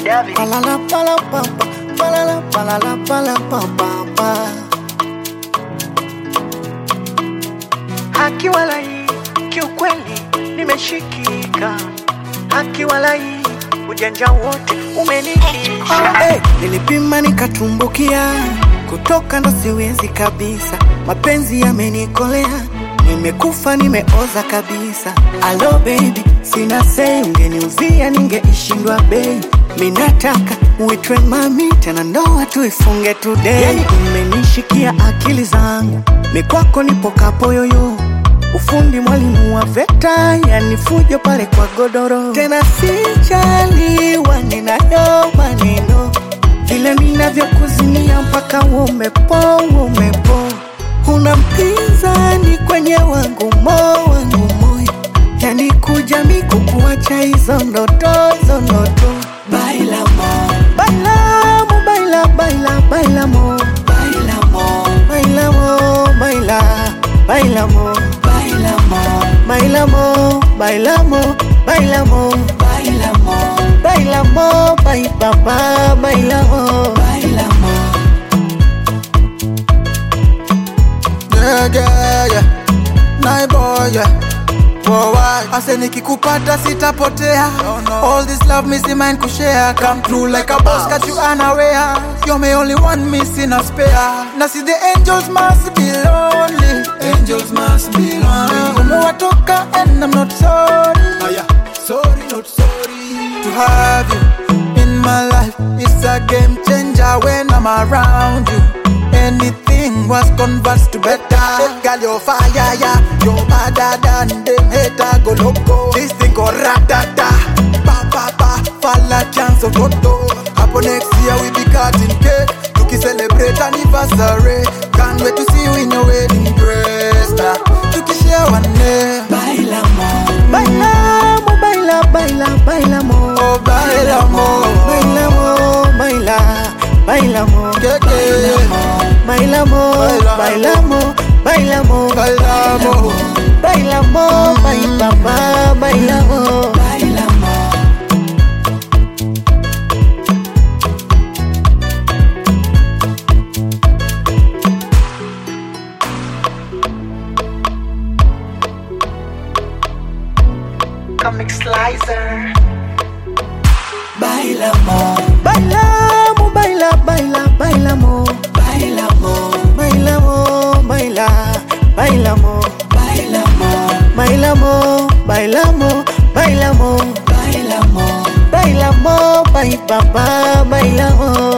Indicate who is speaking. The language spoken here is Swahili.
Speaker 1: David.
Speaker 2: Palala pala papa, palala palala pala papa.
Speaker 1: Haki walai, kiukweli nimeshikika. Haki walai, ujanja wote umenikisha.
Speaker 2: Nilipima nikatumbukia, kutoka ndo siwezi kabisa. Mapenzi yamenikolea, nimekufa nimeoza kabisa. Allo baby, sina say, ungeniuzia ningeishindwa bei. Minataka uitwe mami, tena ndoa tuifunge today. Yani umenishikia akili zangu, mikwako nipo kapoyoyo. Ufundi mwalimu wa VETA, yani fujo pale kwa godoro. Tena sijaliwa ninayo maneno, vile ninavyokuzimia mpaka umepo. Huna mpinzani kwenye wangu moyo. Yani kuja kukuacha hizo ndoto. Bailamo, bailamo, bailamo, bailamo, bailamo, bailamo, bailamo, bailamo, bailamo, bailamo, bye papa, bailamo.
Speaker 3: Yeah. My boy, yeah. Whoa, why? I say nikikupata sitapotea. All this love missing mine kushare. Come through like a boss, got you unaware. You're my only one missing a spare. Now see the angels must be lonely. Angels must be lonely. Umewatoka and I'm not sorry. Sorry, not sorry. To have you in my life, it's a game changer when I'm around you. Anything was converted to better. Girl, you're fire, yeah. You're better than them hater go loco. This thing go ratata. Pa, fall a chance of toto. Happen next year we be cutting cake. Tuki celebrate anniversary. Can't wait to see you in your wedding dress. Tuki share one day.
Speaker 2: Bailamo, bailamo, bailamo.
Speaker 3: Oh, bailamo.
Speaker 2: Bailamo, bailamo, bailamo, bailamo, bailamo, bye papa, bailamo.
Speaker 1: Comic Slicer.
Speaker 2: Bailamo, bailamo, bailamo, bailamo, bailamo, bailamo, bailamo, bailamo, bailamo, bye papa, bailamo.